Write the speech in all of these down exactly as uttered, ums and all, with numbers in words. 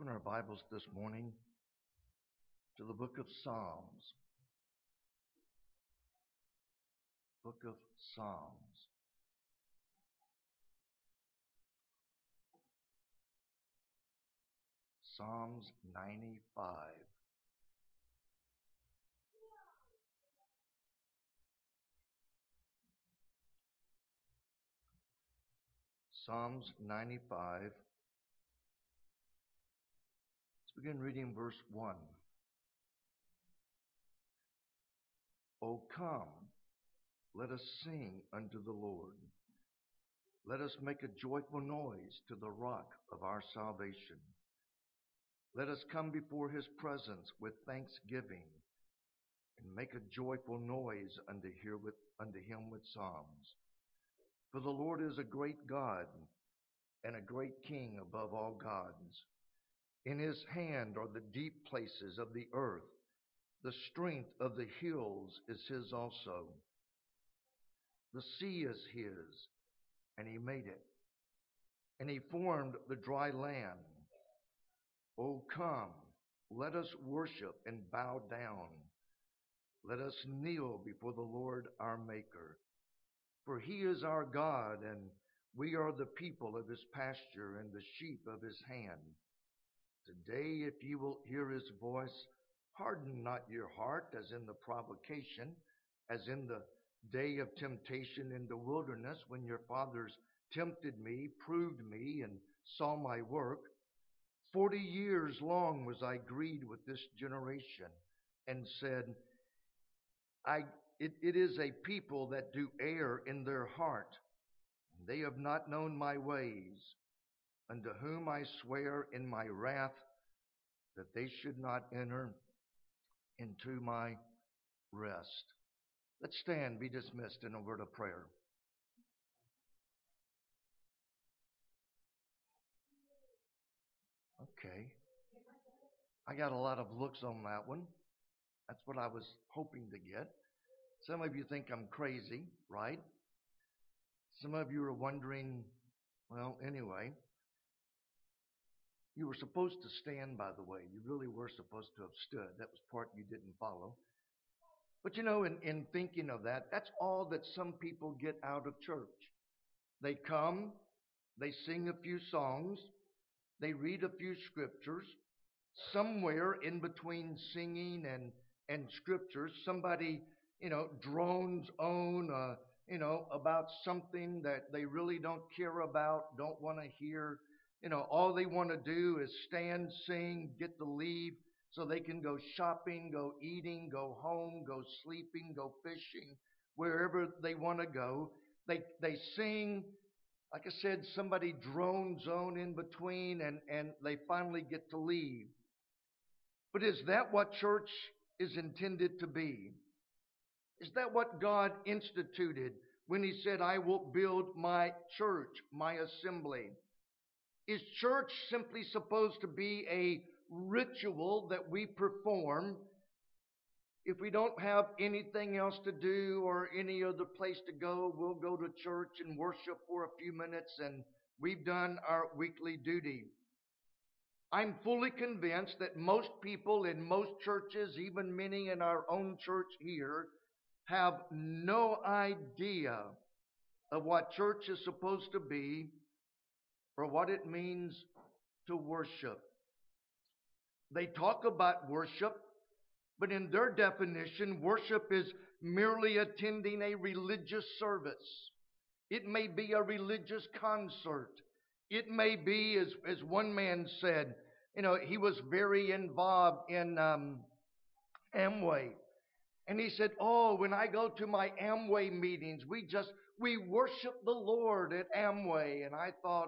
Open our Bibles this morning to the book of Psalms. Book of Psalms. Psalms ninety-five. Psalms ninety-five. Let's begin reading verse one. O come, let us sing unto the Lord. Let us make a joyful noise to the rock of our salvation. Let us come before his presence with thanksgiving, and make a joyful noise unto him with psalms. For the Lord is a great God, and a great King above all gods. In his hand are the deep places of the earth. The strength of the hills is his also. The sea is his, and he made it, and he formed the dry land. O come, let us worship and bow down. Let us kneel before the Lord our Maker. For he is our God, and we are the people of his pasture and the sheep of his hand. Today, if you will hear his voice, harden not your heart as in the provocation, as in the day of temptation in the wilderness, when your fathers tempted me, proved me, and saw my work. Forty years long was I grieved with this generation, and said, I, it, it is a people that do err in their heart. They have not known my ways, unto whom I swear in my wrath that they should not enter into my rest. Let's stand, be dismissed in a word of prayer. Okay. I got a lot of looks on that one. That's what I was hoping to get. Some of you think I'm crazy, right? Some of you are wondering, well, anyway. You were supposed to stand, by the way. You really were supposed to have stood. That was part you didn't follow. But you know, in, in thinking of that, that's all that some people get out of church. They come, they sing a few songs, they read a few scriptures. Somewhere in between singing and, and scriptures, somebody, you know, drones on, uh, you know, about something that they really don't care about, don't want to hear. You know, all they want to do is stand, sing, get to leave so they can go shopping, go eating, go home, go sleeping, go fishing, wherever they want to go. They they sing, like I said, somebody drones on in between, and, and they finally get to leave. But is that what church is intended to be? Is that what God instituted when he said, I will build my church, my assembly? Is church simply supposed to be a ritual that we perform if we don't have anything else to do or any other place to go? We'll go to church and worship for a few minutes and we've done our weekly duty. I'm fully convinced that most people in most churches, even many in our own church here, have no idea of what church is supposed to be or what it means to worship. They talk about worship, but in their definition, worship is merely attending a religious service. It may be a religious concert. It may be, as, as one man said, you know, he was very involved in um, Amway. And he said, oh, when I go to my Amway meetings, we just, we worship the Lord at Amway. And I thought,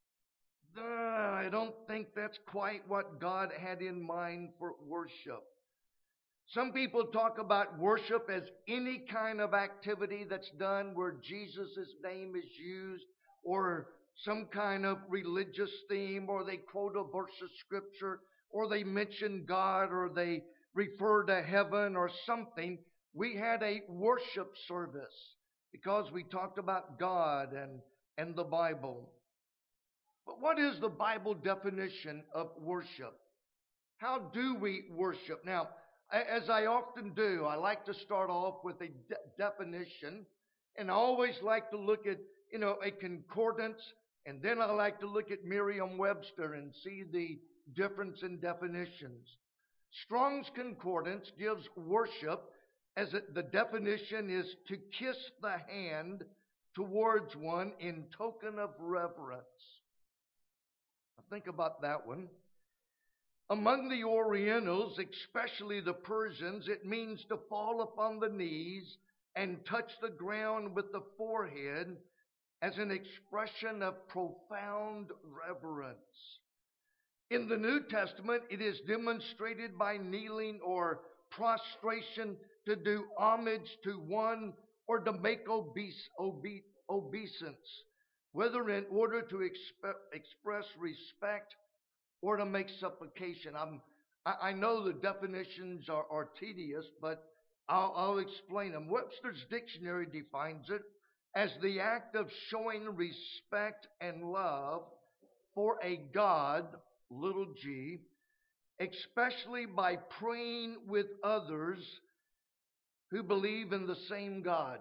I don't think that's quite what God had in mind for worship. Some people talk about worship as any kind of activity that's done where Jesus' name is used, or some kind of religious theme, or they quote a verse of scripture, or they mention God, or they refer to heaven or something. We had a worship service because we talked about God and, and the Bible. But what is the Bible definition of worship? How do we worship? Now, as I often do, I like to start off with a de- definition, and I always like to look at, you know, a concordance, and then I like to look at Merriam-Webster and see the difference in definitions. Strong's Concordance gives worship as it, the definition is to kiss the hand towards one in token of reverence. Now think about that one. Among the Orientals, especially the Persians, it means to fall upon the knees and touch the ground with the forehead as an expression of profound reverence. In the New Testament, it is demonstrated by kneeling or prostration to do homage to one or to make obese, obe- obeisance, whether in order to exp- express respect or to make supplication. I'm, I, I know the definitions are, are tedious, but I'll, I'll explain them. Webster's Dictionary defines it as the act of showing respect and love for a God, little g, especially by praying with others who believe in the same God.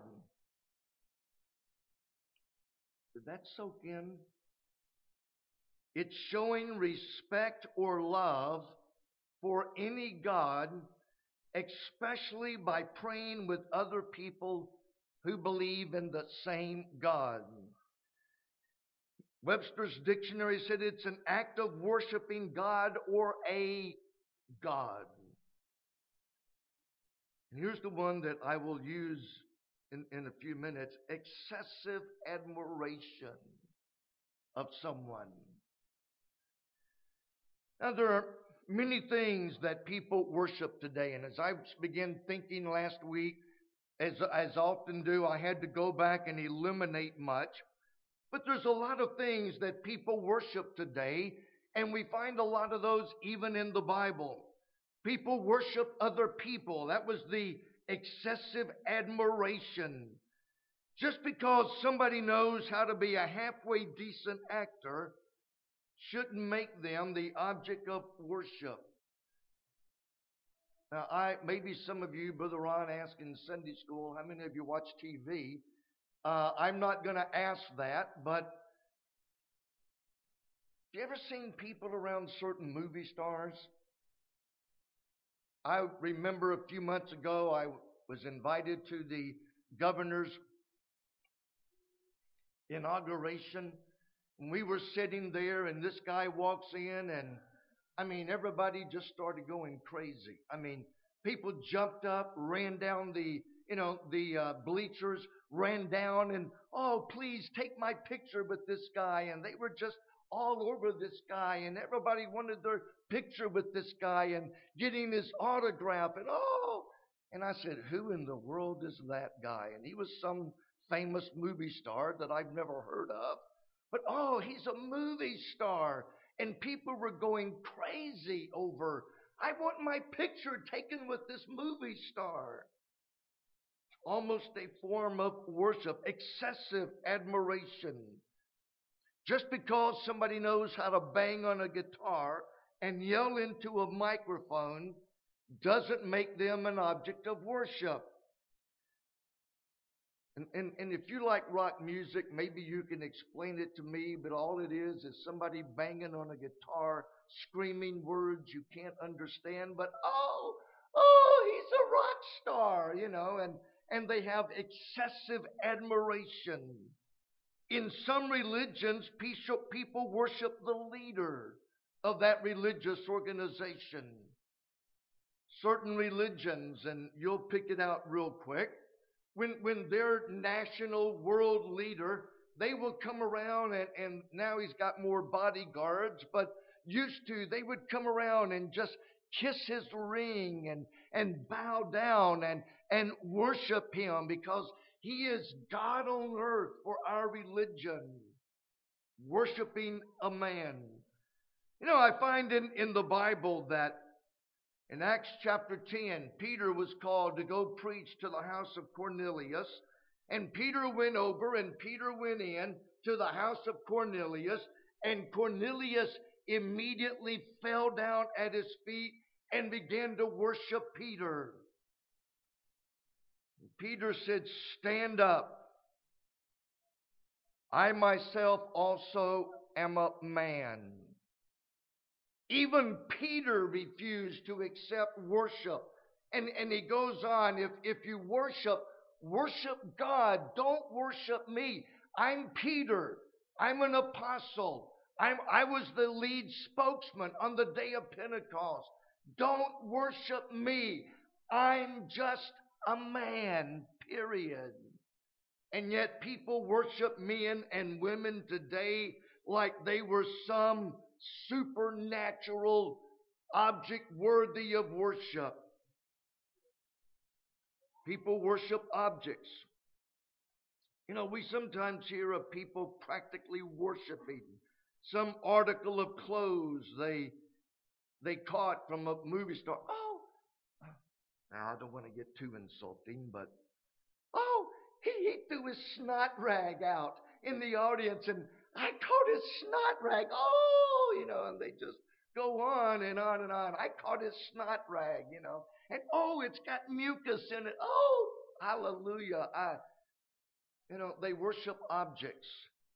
Did that soak in? It's showing respect or love for any God, especially by praying with other people who believe in the same God. Webster's Dictionary said it's an act of worshiping God or a God. And here's the one that I will use in, in a few minutes. Excessive admiration of someone. Now, there are many things that people worship today, and as I began thinking last week, as, as often do, I had to go back and eliminate much. But there's a lot of things that people worship today, and we find a lot of those even in the Bible. People worship other people. That was the excessive admiration. Just because somebody knows how to be a halfway decent actor shouldn't make them the object of worship. Now, I maybe some of you, Brother Ron asked in Sunday school, how many of you watch T V? Uh, I'm not going to ask that, but have you ever seen people around certain movie stars? I remember a few months ago, I was invited to the governor's inauguration. And we were sitting there, and this guy walks in, and I mean, everybody just started going crazy. I mean, people jumped up, ran down the, you know, the uh, bleachers, ran down, and, oh, please take my picture with this guy. And they were just all over this guy, and everybody wanted their picture with this guy and getting his autograph. And, oh, and I said, who in the world is that guy? And he was some famous movie star that I've never heard of. But, oh, he's a movie star. And people were going crazy over, I want my picture taken with this movie star. Almost a form of worship, excessive admiration. Just because somebody knows how to bang on a guitar and yell into a microphone doesn't make them an object of worship. And, and, and if you like rock music, maybe you can explain it to me, but all it is is somebody banging on a guitar, screaming words you can't understand, but oh, oh, he's a rock star, you know, and, and they have excessive admiration. In some religions, people worship the leader of that religious organization. Certain religions, and you'll pick it out real quick, When when their national world leader, they will come around, and, and now he's got more bodyguards, but used to, they would come around and just kiss his ring and, and bow down and, and worship him because he is God on earth for our religion, worshiping a man. You know, I find in, in the Bible that in Acts chapter ten, Peter was called to go preach to the house of Cornelius. And Peter went over and Peter went in to the house of Cornelius. And Cornelius immediately fell down at his feet and began to worship Peter. Peter said, "Stand up. I myself also am a man." Even Peter refused to accept worship. And, and he goes on, if, if you worship, worship God. Don't worship me. I'm Peter. I'm an apostle. I'm, I was the lead spokesman on the day of Pentecost. Don't worship me. I'm just a man, period. And yet people worship men and women today like they were some supernatural object worthy of worship. People worship objects. You know, we sometimes hear of people practically worshiping some article of clothes they they caught from a movie star. Oh, now I don't want to get too insulting, but oh, he, he threw his snot rag out in the audience, and I caught his snot rag. Oh, you know, and they just go on and on and on. I caught his snot rag, you know, and oh, it's got mucus in it. Oh, hallelujah. I, you know, they worship objects.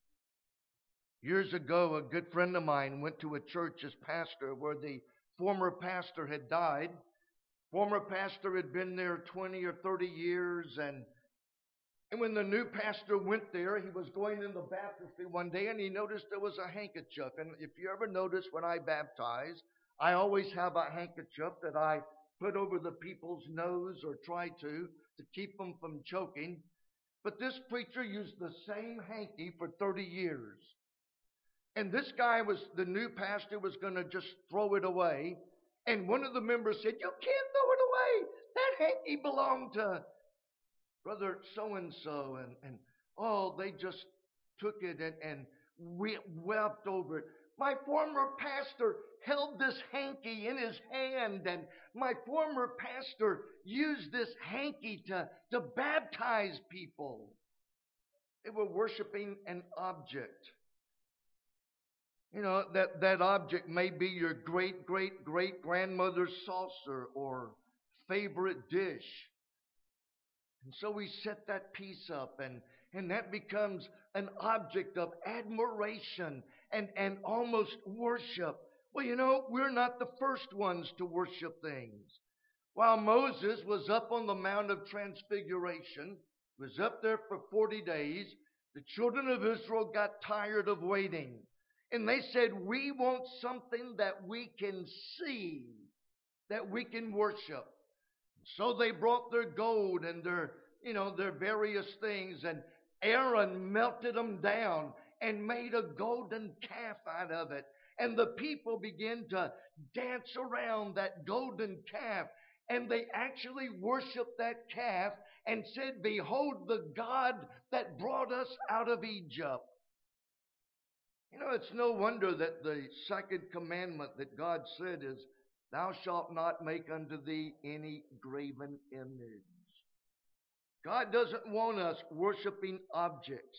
Years ago, a good friend of mine went to a church as pastor where the former pastor had died. Former pastor had been there twenty or thirty years, and And when the new pastor went there, he was going in the baptistry one day, and he noticed there was a handkerchief. And if you ever notice, when I baptize, I always have a handkerchief that I put over the people's nose, or try to, to keep them from choking. But this preacher used the same hanky for thirty years. And this guy was, the new pastor was going to just throw it away. And one of the members said, "You can't throw it away. That hanky belonged to Brother so-and-so," and, and oh, they just took it and, and we wept over it. My former pastor held this hanky in his hand, and my former pastor used this hanky to, to baptize people. They were worshiping an object. You know, that, that object may be your great-great-great-grandmother's saucer or favorite dish. And so we set that piece up, and, and that becomes an object of admiration and, and almost worship. Well, you know, we're not the first ones to worship things. While Moses was up on the Mount of Transfiguration, was up there for forty days, the children of Israel got tired of waiting. And they said, "We want something that we can see, that we can worship." So they brought their gold and their, you know, their various things, and Aaron melted them down and made a golden calf out of it. And the people began to dance around that golden calf, and they actually worshiped that calf and said, "Behold the God that brought us out of Egypt." You know, it's no wonder that the second commandment that God said is, "Thou shalt not make unto thee any graven image." God doesn't want us worshiping objects.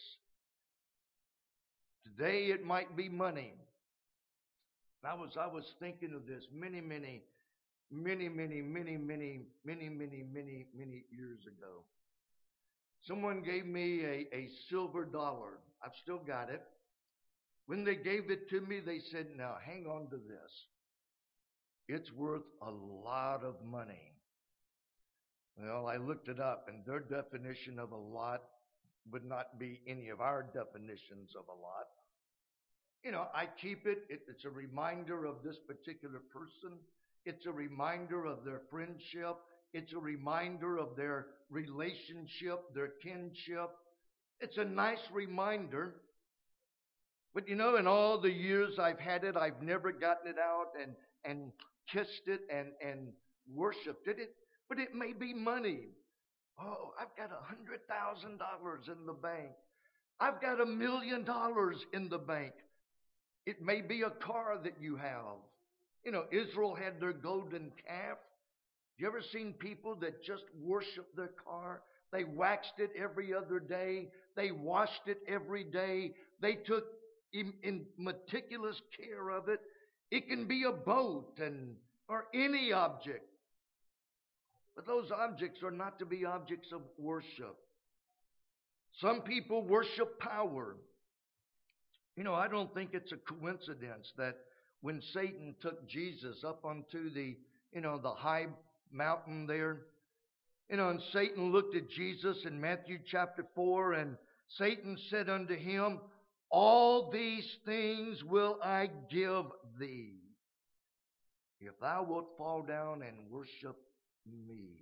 Today it might be money. I was I was thinking of this many, many, many, many, many, many, many, many, many, many years ago. Someone gave me a, a silver dollar. I've still got it. When they gave it to me, they said, "Now hang on to this. It's worth a lot of money." Well, I looked it up, and their definition of a lot would not be any of our definitions of a lot. You know, I keep it. it. It's a reminder of this particular person. It's a reminder of their friendship. It's a reminder of their relationship, their kinship. It's a nice reminder. But you know, in all the years I've had it, I've never gotten it out and, and kissed it and, and worshiped it. it. But it may be money. Oh, I've got a hundred thousand dollars in the bank. I've got a million dollars in the bank. It may be a car that you have. You know, Israel had their golden calf. You ever seen people that just worship their car? They waxed it every other day. They washed it every day. They took in, in meticulous care of it. It can be a boat and or any object. But those objects are not to be objects of worship. Some people worship power. You know, I don't think it's a coincidence that when Satan took Jesus up onto the, you know, the high mountain there, you know, and Satan looked at Jesus in Matthew chapter four, and Satan said unto him, all these things will I give thee, if thou wilt fall down and worship me.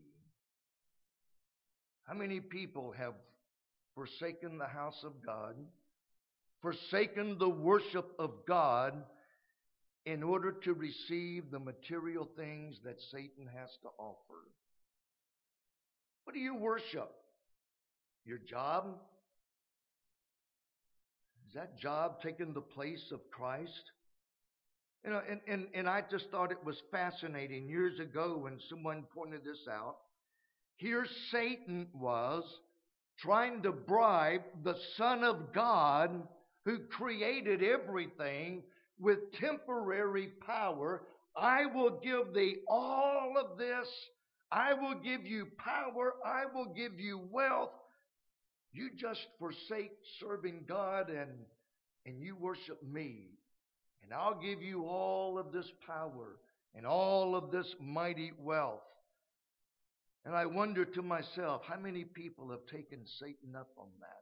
How many people have forsaken the house of God, forsaken the worship of God, in order to receive the material things that Satan has to offer? What do you worship? Your job? Is that job taking the place of Christ? You know, and, and, and I just thought it was fascinating years ago when someone pointed this out. Here Satan was trying to bribe the Son of God, who created everything, with temporary power. I will give thee all of this. I will give you power. I will give you wealth. You just forsake serving God and, and you worship me. And I'll give you all of this power and all of this mighty wealth. And I wonder to myself, how many people have taken Satan up on that?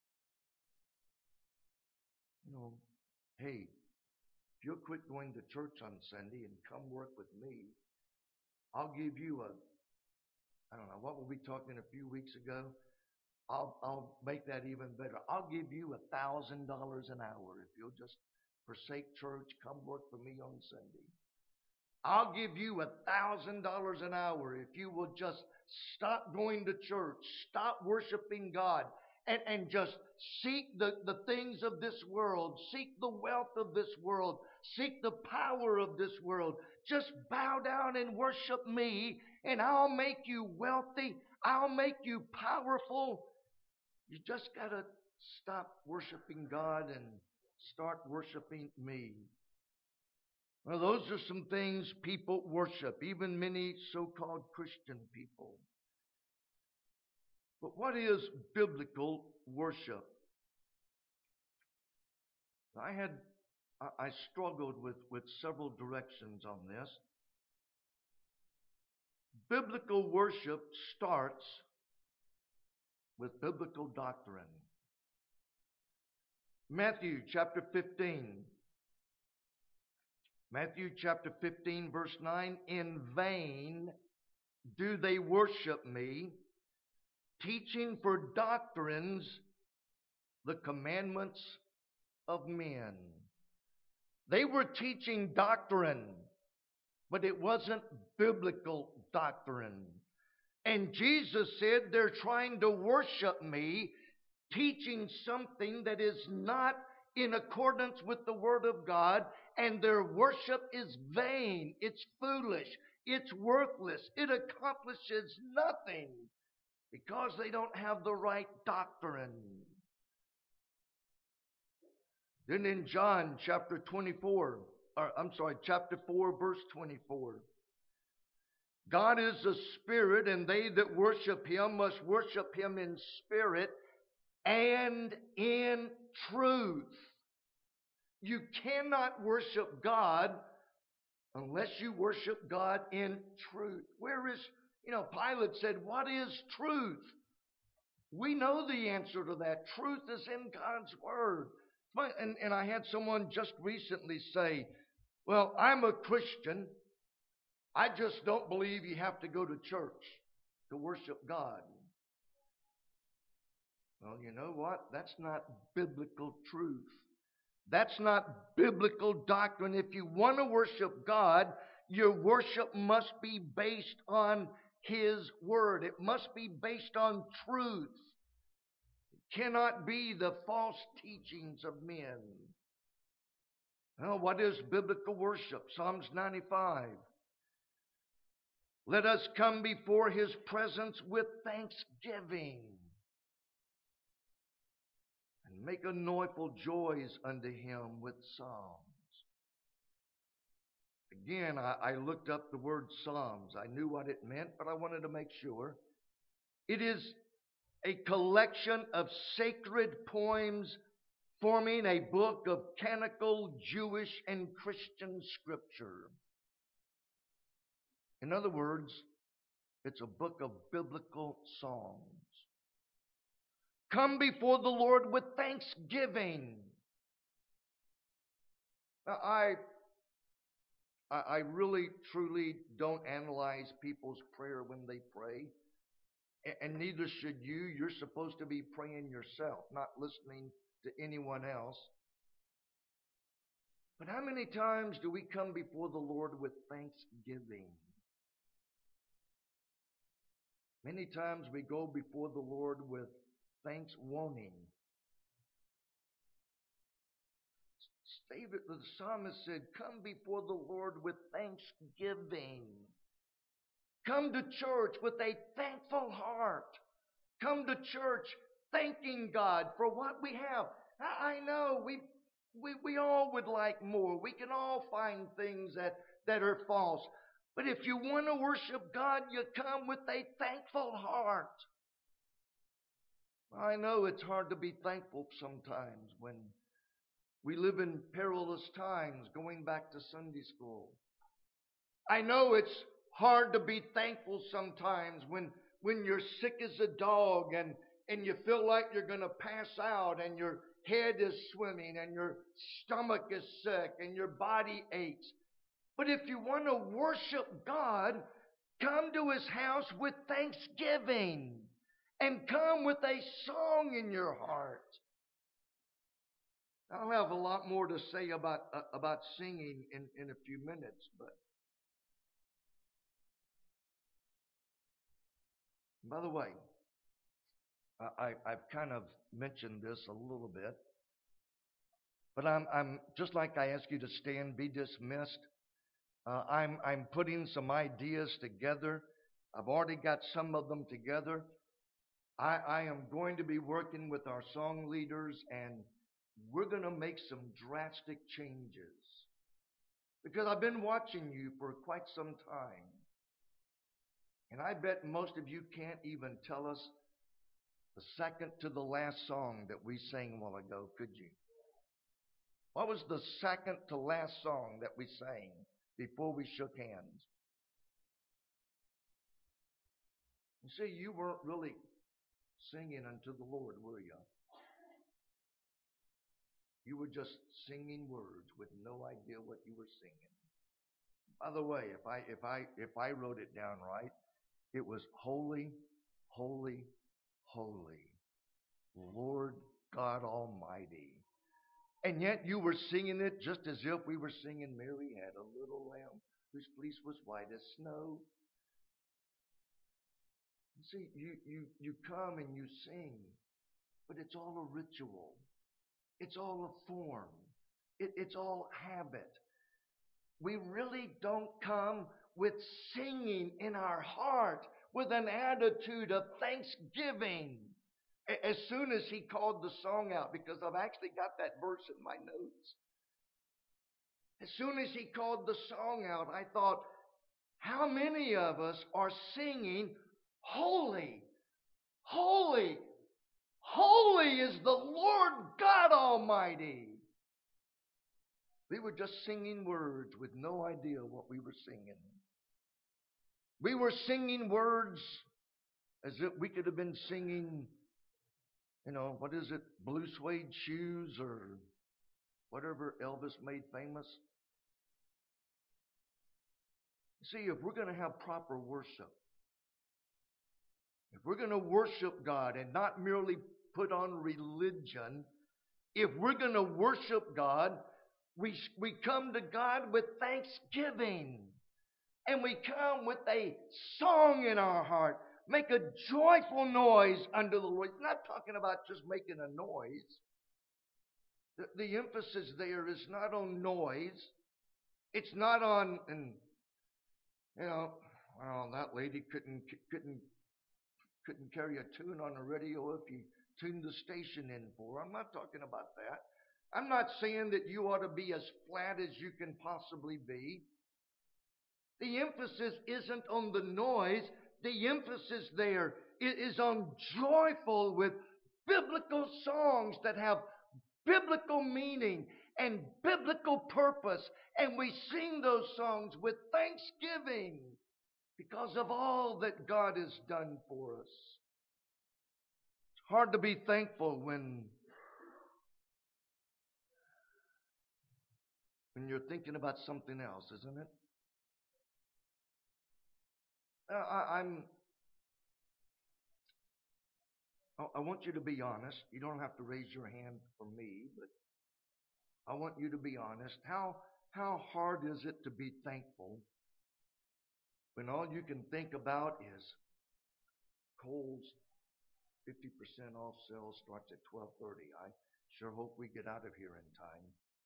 You know, hey, if you'll quit going to church on Sunday and come work with me, I'll give you a, I don't know, what were we talking a few weeks ago? I'll, I'll make that even better. I'll give you a thousand dollars an hour if you'll just forsake church, come work for me on Sunday. I'll give you a thousand dollars an hour if you will just stop going to church, stop worshiping God, and, and just seek the, the things of this world, seek the wealth of this world, seek the power of this world. Just bow down and worship me, and I'll make you wealthy. I'll make you powerful. You just got to stop worshiping God and start worshiping me. Well, those are some things people worship, even many so-called Christian people. But what is biblical worship? I had, I struggled with, with several directions on this. Biblical worship starts with biblical doctrine. Matthew chapter fifteen. Matthew chapter fifteen, verse nine. In vain do they worship me, teaching for doctrines the commandments of men. They were teaching doctrine, but it wasn't biblical doctrine. And Jesus said they're trying to worship me, teaching something that is not in accordance with the Word of God, and their worship is vain, it's foolish, it's worthless, it accomplishes nothing because they don't have the right doctrine. Then in John chapter twenty-four, or I'm sorry, chapter four, verse twenty-four, God is a spirit, and they that worship him must worship him in spirit and in truth. You cannot worship God unless you worship God in truth. Where is, you know, Pilate said, what is truth? We know the answer to that. Truth is in God's Word. And, and I had someone just recently say, well, I'm a Christian. I just don't believe you have to go to church to worship God. Well, you know what? That's not biblical truth. That's not biblical doctrine. If you want to worship God, your worship must be based on His Word. It must be based on truth. It cannot be the false teachings of men. Well, what is biblical worship? Psalms ninety-five. Let us come before His presence with thanksgiving. And make a joyful joys unto him with psalms. Again, I, I looked up the word psalms. I knew what it meant, but I wanted to make sure. It is a collection of sacred poems forming a book of canonical Jewish and Christian scripture. In other words, it's a book of biblical songs. Come before the Lord with thanksgiving. Now, I, I really, truly don't analyze people's prayer when they pray. And neither should you. You're supposed to be praying yourself, not listening to anyone else. But how many times do we come before the Lord with thanksgiving? Many times we go before the Lord with thanks wanting. David, the psalmist said, come before the Lord with thanksgiving. Come to church with a thankful heart. Come to church thanking God for what we have. I know we we we all would like more. We can all find things that, that are false. But if you want to worship God, you come with a thankful heart. I know it's hard to be thankful sometimes when we live in perilous times, going back to Sunday school. I know it's hard to be thankful sometimes when, when you're sick as a dog and, and you feel like you're going to pass out and your head is swimming and your stomach is sick and your body aches. But if you want to worship God, come to His house with thanksgiving and come with a song in your heart. I'll have a lot more to say about uh, about singing in, in a few minutes, but by the way, I, I've kind of mentioned this a little bit, but I'm I'm just like I ask you to stand, be dismissed. Uh, I'm I'm putting some ideas together. I've already got some of them together. I, I am going to be working with our song leaders, and we're going to make some drastic changes. Because I've been watching you for quite some time. And I bet most of you can't even tell us the second to the last song that we sang a while ago, could you? What was the second to last song that we sang before we shook hands? You see, you weren't really singing unto the Lord, were you? You were just singing words with no idea what you were singing. By the way, if I if I if I wrote it down right, it was holy, holy, holy, Lord God Almighty. And yet you were singing it just as if we were singing Mary had a little lamb whose fleece was white as snow. You see, you, you, you come and you sing, but it's all a ritual. It's all a form. It, it's all habit. We really don't come with singing in our heart, with an attitude of thanksgiving. As soon as he called the song out, because I've actually got that verse in my notes. As soon as he called the song out, I thought, how many of us are singing, holy, holy, holy is the Lord God Almighty. We were just singing words with no idea what we were singing. We were singing words as if we could have been singing, you know, what is it, blue suede shoes or whatever Elvis made famous. See, if we're going to have proper worship, if we're going to worship God and not merely put on religion, if we're going to worship God, we, we come to God with thanksgiving. And we come with a song in our heart. Make a joyful noise unto the Lord. It's not talking about just making a noise. The, the emphasis there is not on noise. It's not on, and you know, well, that lady couldn't couldn't couldn't carry a tune on the radio if you tune the station in for. I'm not talking about that. I'm not saying that you ought to be as flat as you can possibly be. The emphasis isn't on the noise. The emphasis there is on joyful with biblical songs that have biblical meaning and biblical purpose. And we sing those songs with thanksgiving because of all that God has done for us. It's hard to be thankful when, when you're thinking about something else, isn't it? Uh, I, I'm. I want you to be honest. You don't have to raise your hand for me, but I want you to be honest. How how hard is it to be thankful when all you can think about is Kohl's fifty percent off sale starts at twelve thirty. I sure hope we get out of here in time.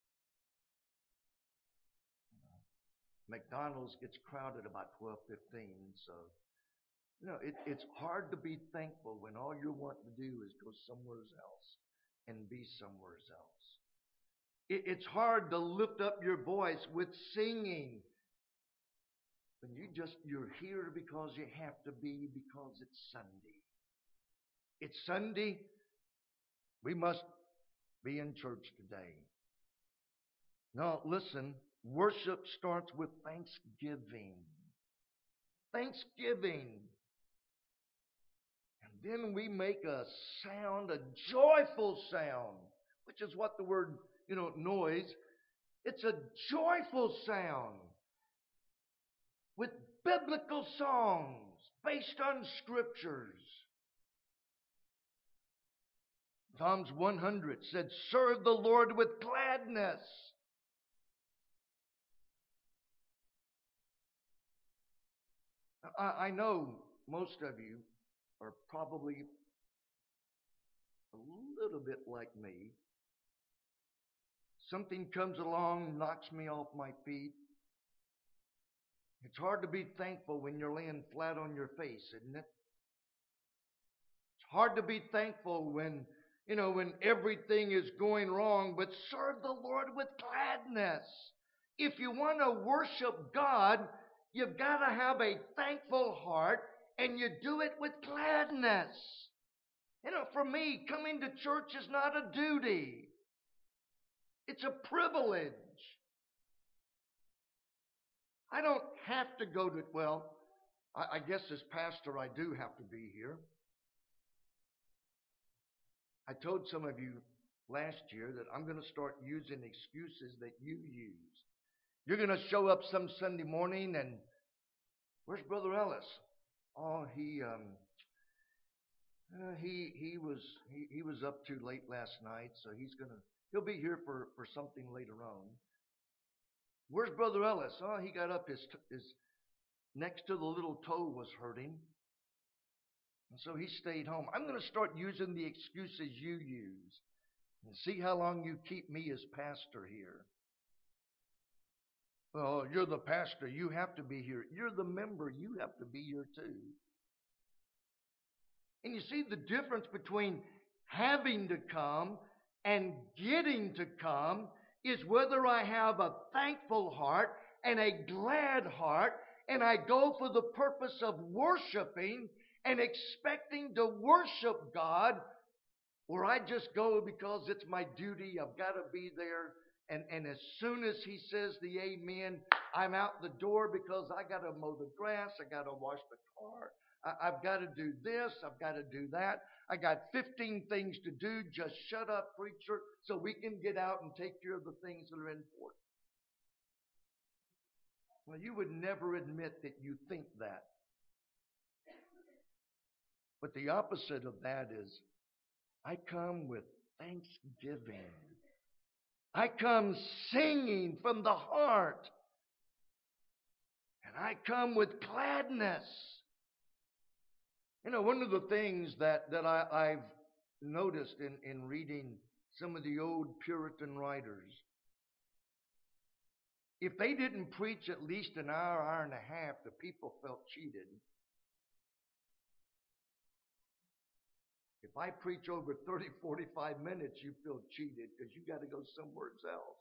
McDonald's gets crowded about twelve fifteen, so you know it, it's hard to be thankful when all you want to do is go somewhere else and be somewhere else. It, it's hard to lift up your voice with singing when you just you're here because you have to be because it's Sunday. It's Sunday. We must be in church today. Now listen. Worship starts with thanksgiving. Thanksgiving. And then we make a sound, a joyful sound, which is what the word, you know, noise. It's a joyful sound with biblical songs based on scriptures. Psalms one hundred said, "Serve the Lord with gladness." I know most of you are probably a little bit like me. Something comes along, knocks me off my feet. It's hard to be thankful when you're laying flat on your face, isn't it? It's hard to be thankful when, you know, when everything is going wrong, but serve the Lord with gladness. If you want to worship God, you've got to have a thankful heart, and you do it with gladness. You know, for me, coming to church is not a duty. It's a privilege. I don't have to go to, well, I, I guess as pastor I do have to be here. I told some of you last year that I'm going to start using excuses that you use. You're going to show up some Sunday morning and, where's Brother Ellis? Oh, he um, uh, he he was he, he was up too late last night, so he's gonna he'll be here for, for something later on. Where's Brother Ellis? Oh, he got up his his next to the little toe was hurting, and so he stayed home. I'm going to start using the excuses you use and see how long you keep me as pastor here. Well, you're the pastor. You have to be here. You're the member. You have to be here too. And you see the difference between having to come and getting to come is whether I have a thankful heart and a glad heart, and I go for the purpose of worshiping and expecting to worship God, or I just go because it's my duty. I've got to be there. And, and as soon as he says the amen, I'm out the door because I got to mow the grass. I got to wash the car. I, I've got to do this. I've got to do that. I got fifteen things to do. Just shut up, preacher, so we can get out and take care of the things that are important. Well, you would never admit that you think that. But the opposite of that is, I come with thanksgiving. I come singing from the heart. And I come with gladness. You know, one of the things that, that I, I've noticed in, in reading some of the old Puritan writers, if they didn't preach at least an hour, hour and a half, the people felt cheated. If I preach over thirty, forty-five minutes, you feel cheated because you got to go somewhere else.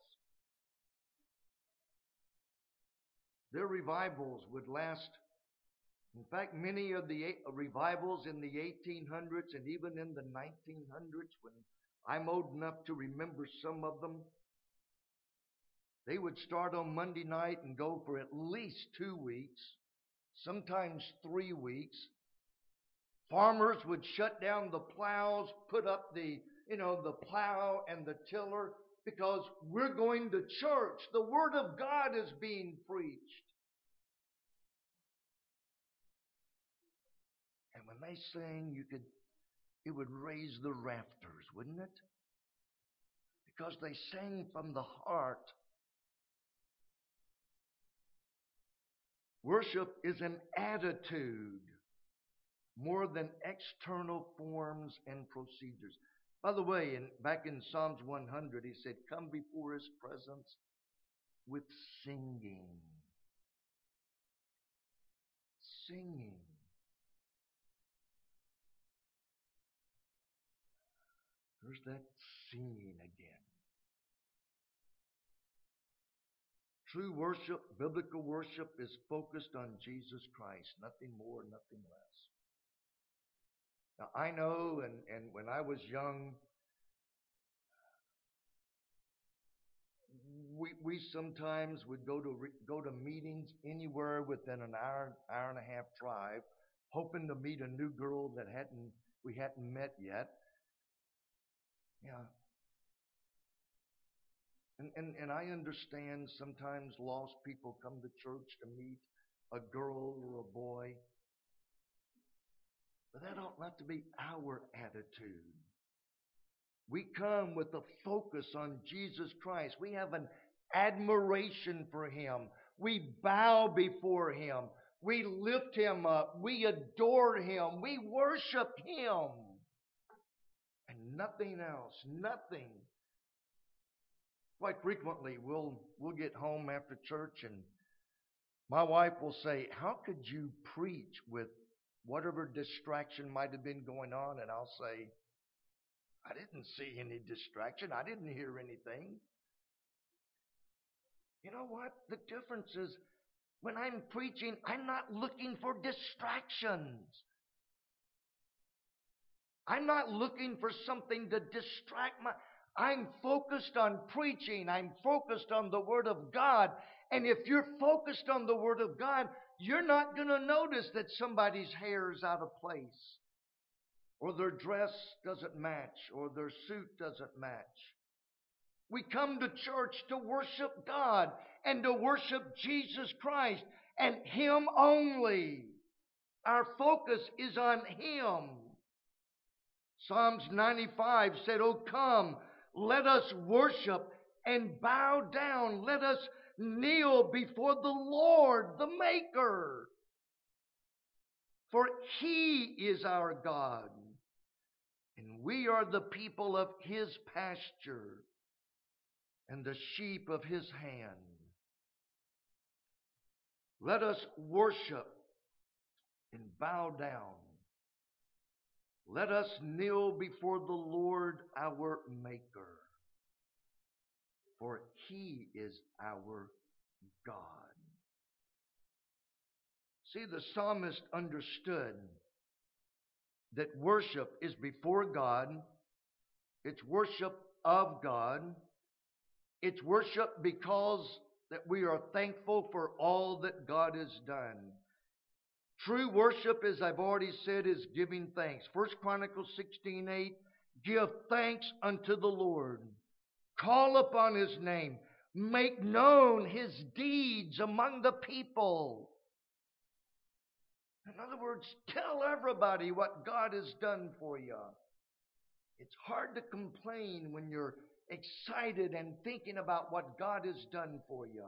Their revivals would last. In fact, many of the revivals in the eighteen hundreds and even in the nineteen hundreds, when I'm old enough to remember some of them, they would start on Monday night and go for at least two weeks, sometimes three weeks. Farmers would shut down the plows, put up the, you know, the plow and the tiller because we're going to church. The Word of God is being preached. And when they sang, you could, it would raise the rafters, wouldn't it? Because they sang from the heart. Worship is an attitude more than external forms and procedures. By the way, in, back in Psalms one hundred, he said, come before His presence with singing. Singing. There's that singing again. True worship, biblical worship, is focused on Jesus Christ. Nothing more, nothing less. Now, I know, and, and when I was young, we we sometimes would go to re, go to meetings anywhere within an hour, hour and a half drive, hoping to meet a new girl that hadn't we hadn't met yet. Yeah. And, and and I understand sometimes lost people come to church to meet a girl or a boy. But that ought not to be our attitude. We come with a focus on Jesus Christ. We have an admiration for Him. We bow before Him. We lift Him up. We adore Him. We worship Him. And nothing else. Nothing. Quite frequently, we'll we'll get home after church and my wife will say, how could you preach with whatever distraction might have been going on? And I'll say, I didn't see any distraction. I didn't hear anything. You know what? The difference is when I'm preaching, I'm not looking for distractions. I'm not looking for something to distract my... I'm focused on preaching. I'm focused on the Word of God. And if you're focused on the Word of God, you're not going to notice that somebody's hair is out of place, or their dress doesn't match, or their suit doesn't match. We come to church to worship God and to worship Jesus Christ and Him only. Our focus is on Him. Psalms ninety-five said, oh, come, let us worship and bow down. Let us kneel before the Lord, the Maker. For He is our God, and we are the people of His pasture and the sheep of His hand. Let us worship and bow down. Let us kneel before the Lord our Maker, for He is our God. See, the psalmist understood that worship is before God. It's worship of God. It's worship because that we are thankful for all that God has done. True worship, as I've already said, is giving thanks. First Chronicles sixteen eight, give thanks unto the Lord. Call upon His name. Make known His deeds among the people. In other words, tell everybody what God has done for you. It's hard to complain when you're excited and thinking about what God has done for you.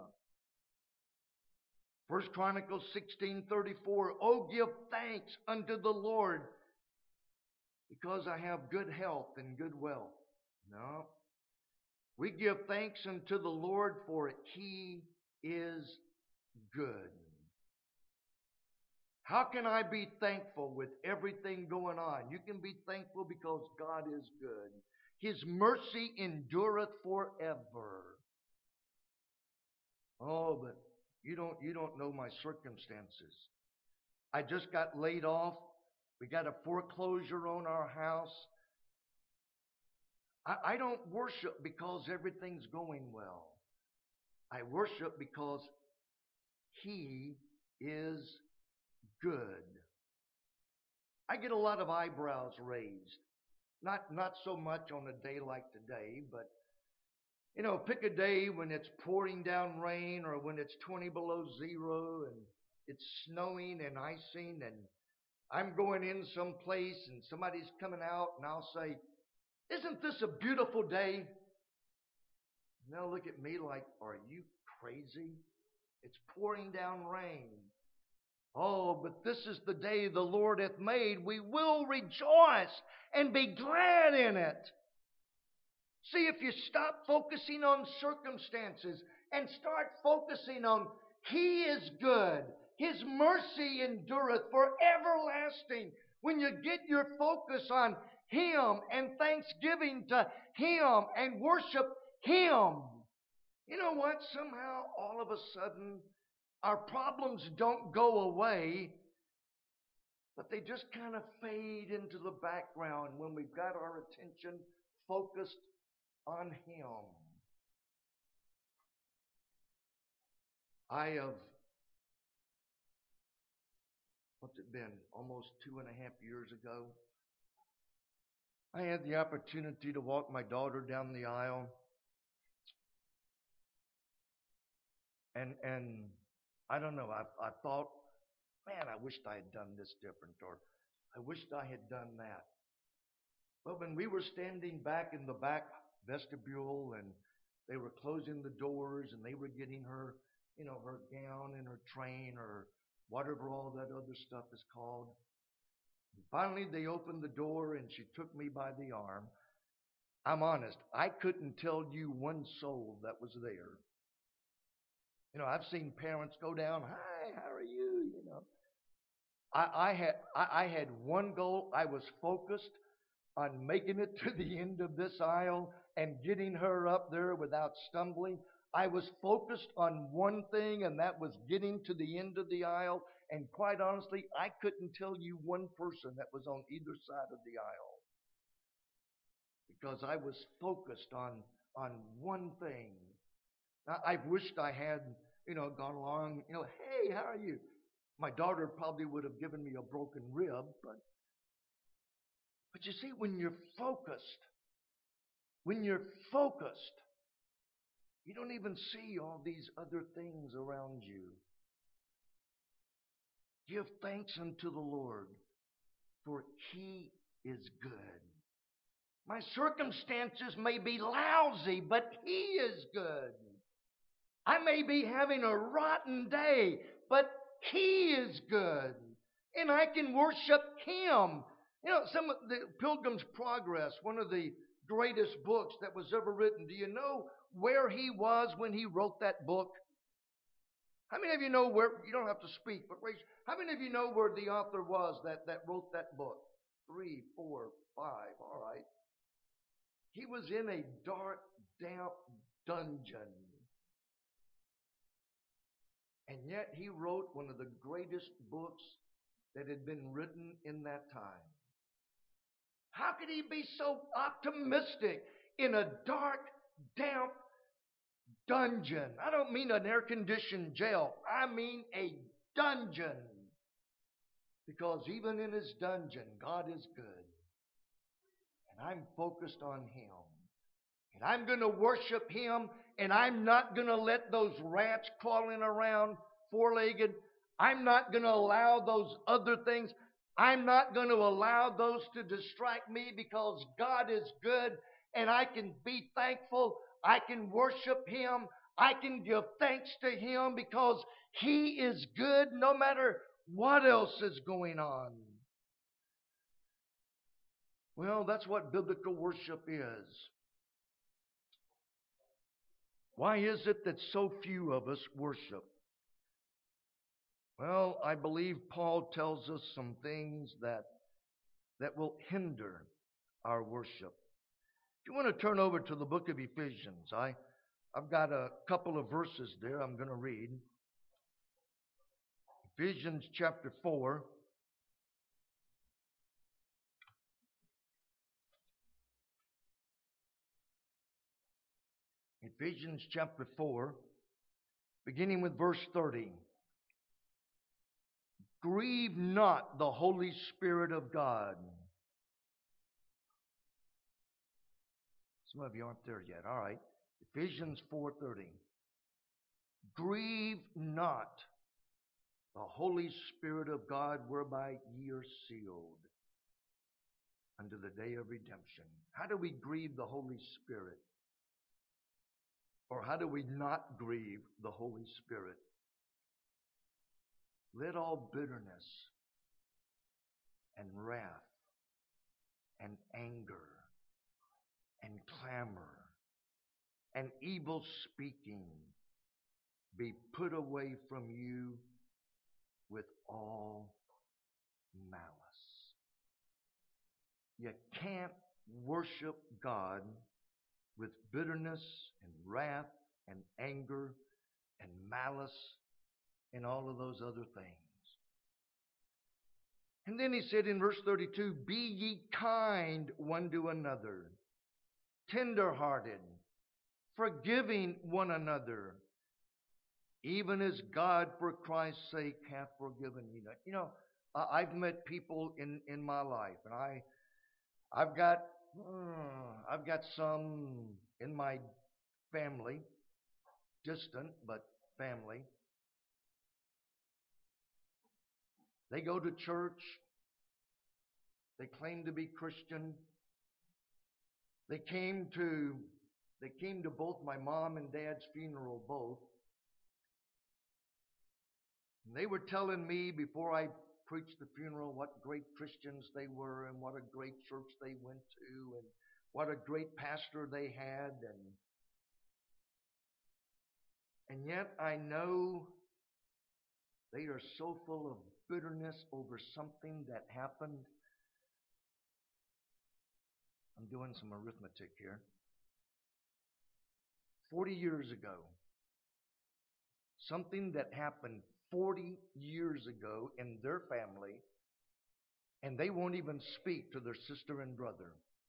First Chronicles sixteen thirty-four, oh, give thanks unto the Lord because I have good health and good wealth. No. We give thanks unto the Lord, for He is good. How can I be thankful with everything going on? You can be thankful because God is good. His mercy endureth forever. Oh, but you don't you don't know my circumstances. I just got laid off. We got a foreclosure on our house. I, I don't worship because everything's going well. I worship because He is good. I get a lot of eyebrows raised. Not not so much on a day like today, but you know, pick a day when it's pouring down rain or when it's twenty below zero and it's snowing and icing and I'm going in someplace and somebody's coming out and I'll say, "Isn't this a beautiful day?" And they'll look at me like, "Are you crazy? It's pouring down rain." Oh, but this is the day the Lord hath made. We will rejoice and be glad in it. See, if you stop focusing on circumstances and start focusing on He is good, His mercy endureth for everlasting. When you get your focus on Him and thanksgiving to Him and worship Him, you know what? Somehow, all of a sudden, our problems don't go away, but they just kind of fade into the background when we've got our attention focused on Him. I have, what's it been, almost two and a half years ago, I had the opportunity to walk my daughter down the aisle. And, and I don't know, I, I thought, man, I wished I had done this different, or I wished I had done that. But when we were standing back in the back vestibule and they were closing the doors and they were getting her, you know, her gown and her train or whatever all that other stuff is called. And finally, they opened the door and she took me by the arm. I'm honest, I couldn't tell you one soul that was there. You know, I've seen parents go down, "Hi, how are you?" You know, I, I had I, I had one goal. I was focused on making it to the end of this aisle and getting her up there without stumbling. I was focused on one thing, and that was getting to the end of the aisle. And quite honestly, I couldn't tell you one person that was on either side of the aisle because I was focused on on one thing. Now, I wished I had, you know, gone along, you know, "Hey, how are you?" My daughter probably would have given me a broken rib, but but you see, when you're focused, when you're focused, you don't even see all these other things around you. Give thanks unto the Lord, for He is good. My circumstances may be lousy, but He is good. I may be having a rotten day, but He is good. And I can worship Him. You know, some of the Pilgrim's Progress, one of the greatest books that was ever written. Do you know where he was when he wrote that book? How many of you know where, you don't have to speak, but raise, how many of you know where the author was that, that wrote that book? Three, four, five, all right. He was in a dark, damp dungeon. And yet he wrote one of the greatest books that had been written in that time. How could he be so optimistic in a dark, damp dungeon? I don't mean an air-conditioned jail. I mean a dungeon. Because even in his dungeon, God is good. And I'm focused on Him. And I'm going to worship Him. And I'm not going to let those rats crawling around four-legged. I'm not going to allow those other things. I'm not going to allow those to distract me because God is good and I can be thankful. I can worship Him. I can give thanks to Him because He is good no matter what else is going on. Well, that's what biblical worship is. Why is it that so few of us worship? Well, I believe Paul tells us some things that, that will hinder our worship. If you want to turn over to the book of Ephesians, I, I've got a couple of verses there I'm going to read. Ephesians chapter four. Ephesians chapter four, beginning with verse thirty. Grieve not the Holy Spirit of God. Some of you aren't there yet. All right. Ephesians four thirty. Grieve not the Holy Spirit of God, whereby ye are sealed unto the day of redemption. How do we grieve the Holy Spirit? Or how do we not grieve the Holy Spirit? Let all bitterness and wrath and anger and clamor and evil speaking be put away from you with all malice. You can't worship God with bitterness and wrath and anger and malice and all of those other things. And then he said in verse thirty-two, be ye kind one to another, tender-hearted, forgiving one another, even as God for Christ's sake hath forgiven you. You know, I've met people in, in my life, and I, I've got, uh, I've got some in my family, distant but family. They go to church. They claim to be Christian. They came to, they came to both my mom and dad's funeral, both. And they were telling me before I preached the funeral what great Christians they were and what a great church they went to and what a great pastor they had. And, and yet I know they are so full of bitterness over something that happened. I'm doing some arithmetic here. forty years ago. Something that happened forty years ago in their family, and they won't even speak to their sister and brother.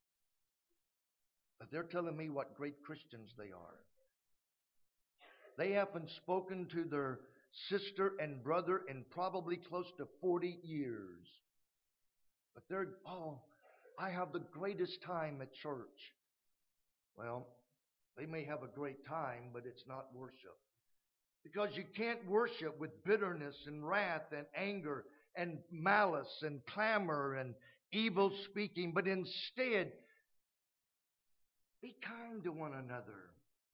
But they're telling me what great Christians they are. They haven't spoken to their sister and brother in probably close to forty years. But they're, oh, I have the greatest time at church. Well, they may have a great time, but it's not worship. Because you can't worship with bitterness and wrath and anger and malice and clamor and evil speaking, but instead, be kind to one another.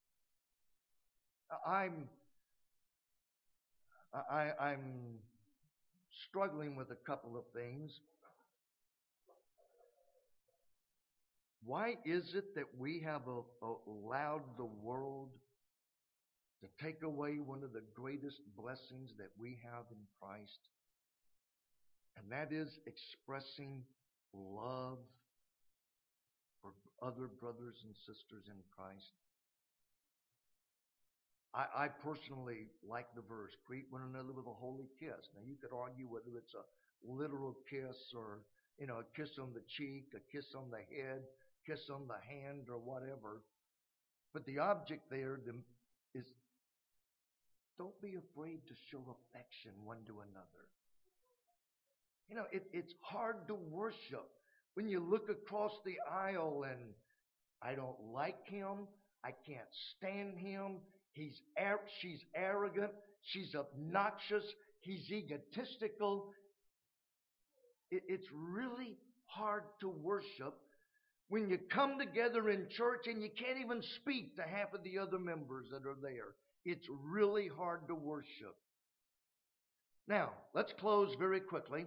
I'm I, I'm struggling with a couple of things. Why is it that we have a, a allowed the world to take away one of the greatest blessings that we have in Christ? And that is expressing love for other brothers and sisters in Christ. I, I personally like the verse, greet one another with a holy kiss. Now you could argue whether it's a literal kiss or, you know, a kiss on the cheek, a kiss on the head, kiss on the hand or whatever. But the object there is, don't be afraid to show affection one to another. You know, it, it's hard to worship when you look across the aisle and I don't like him, I can't stand him, he's she's arrogant, she's obnoxious, he's egotistical. It, it's really hard to worship when you come together in church and you can't even speak to half of the other members that are there. It's really hard to worship. Now, let's close very quickly.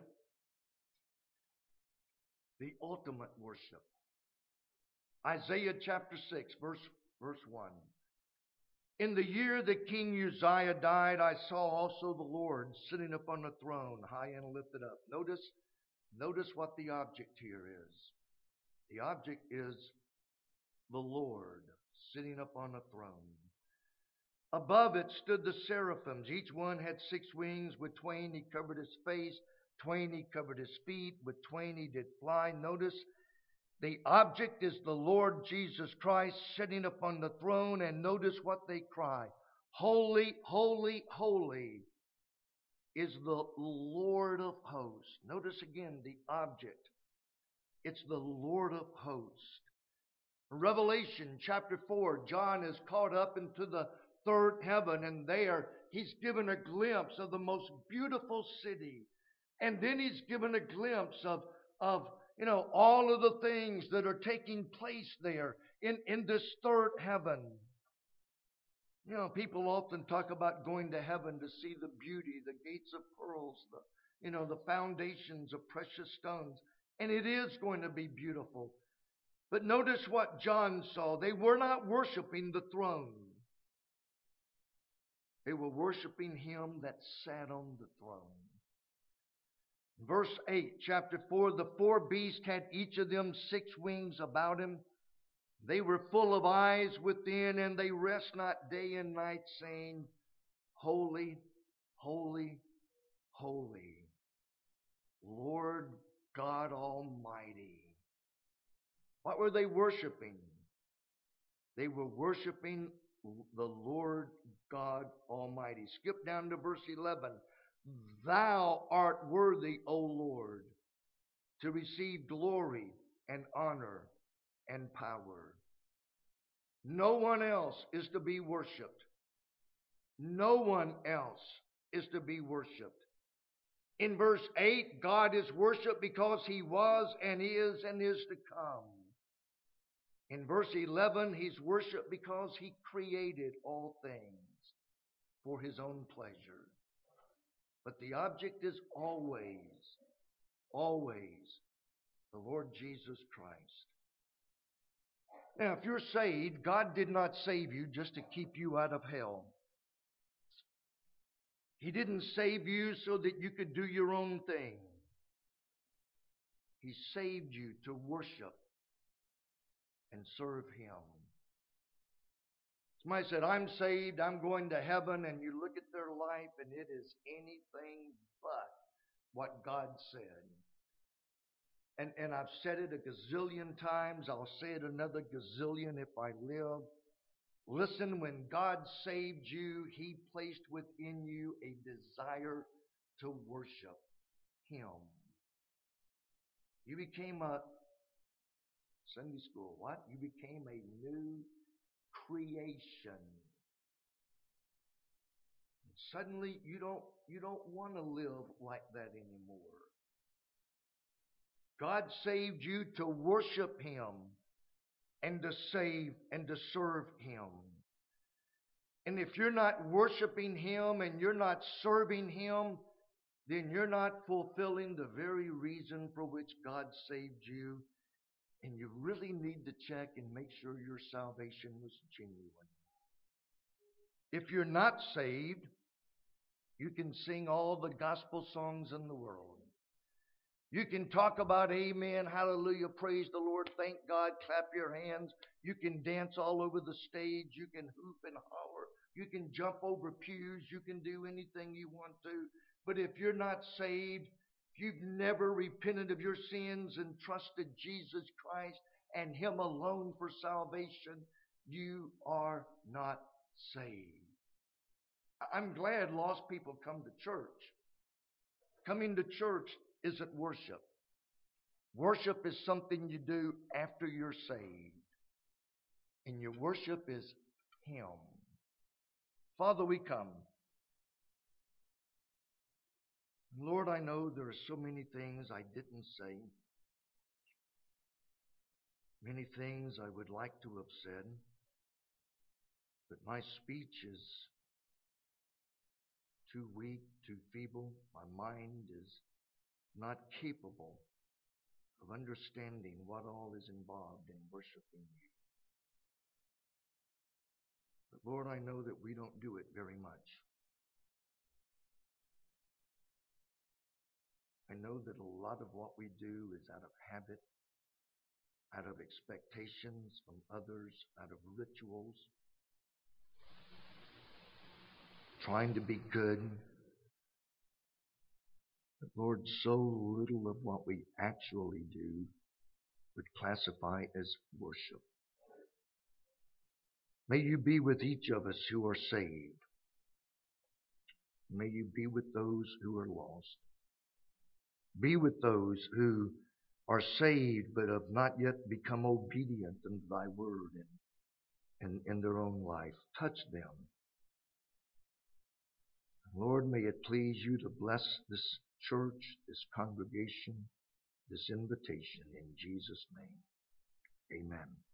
The ultimate worship. Isaiah chapter six, verse, verse one. In the year that King Uzziah died, I saw also the Lord sitting upon a throne, high and lifted up. Notice, notice what the object here is. The object is the Lord sitting upon a throne. Above it stood the seraphims. Each one had six wings. With twain he covered his face. Twain he covered his feet. With twain he did fly. Notice, the object is the Lord Jesus Christ sitting upon the throne. And notice what they cry. Holy, holy, holy is the Lord of hosts. Notice again the object. It's the Lord of hosts. Revelation chapter four, John is caught up into the third heaven, and there he's given a glimpse of the most beautiful city. And then he's given a glimpse of, of you know, all of the things that are taking place there in, in this third heaven. You know, people often talk about going to heaven to see the beauty, the gates of pearls, the, you know, the foundations of precious stones. And it is going to be beautiful. But notice what John saw. They were not worshiping the throne. They were worshiping him that sat on the throne. Verse eight, chapter four, the four beasts had each of them six wings about him. They were full of eyes within, and they rest not day and night, saying, Holy, holy, holy, Lord God Almighty. What were they worshiping? They were worshiping the Lord God Almighty. Skip down to verse eleven. Thou art worthy, O Lord, to receive glory and honor and power. No one else is to be worshipped. No one else is to be worshipped. In verse eight, God is worshipped because he was and is and is to come. In verse eleven, he's worshipped because he created all things for his own pleasure. But the object is always, always the Lord Jesus Christ. Now, if you're saved, God did not save you just to keep you out of hell. He didn't save you so that you could do your own thing. He saved you to worship and serve him. Somebody said, I'm saved, I'm going to heaven, and you look at their life and it is anything but what God said. And, and I've said it a gazillion times. I'll say it another gazillion if I live. Listen, when God saved you, he placed within you a desire to worship him. You became a Sunday school, what? You became a new creation. Suddenly, you don't, you don't want to live like that anymore. God saved you to worship him and to save and to serve him. And if you're not worshiping him and you're not serving him, then you're not fulfilling the very reason for which God saved you. And you really need to check and make sure your salvation was genuine. If you're not saved, you can sing all the gospel songs in the world. You can talk about amen, hallelujah, praise the Lord, thank God, clap your hands. You can dance all over the stage. You can hoop and holler. You can jump over pews. You can do anything you want to. But if you're not saved, if you've never repented of your sins and trusted Jesus Christ and him alone for salvation, you are not saved. I'm glad lost people come to church. Coming to church isn't worship. Worship is something you do after you're saved. And your worship is him. Father, we come. Lord, I know there are so many things I didn't say. Many things I would like to have said. But my speech is too weak, too feeble. My mind is not capable of understanding what all is involved in worshiping you. But Lord, I know that we don't do it very much. I know that a lot of what we do is out of habit, out of expectations from others, out of rituals, trying to be good. But Lord, so little of what we actually do would classify as worship. May you be with each of us who are saved. May you be with those who are lost. Be with those who are saved but have not yet become obedient unto thy word and in their own life. Touch them. Lord, may it please you to bless this church, this congregation, this invitation in Jesus' name. Amen.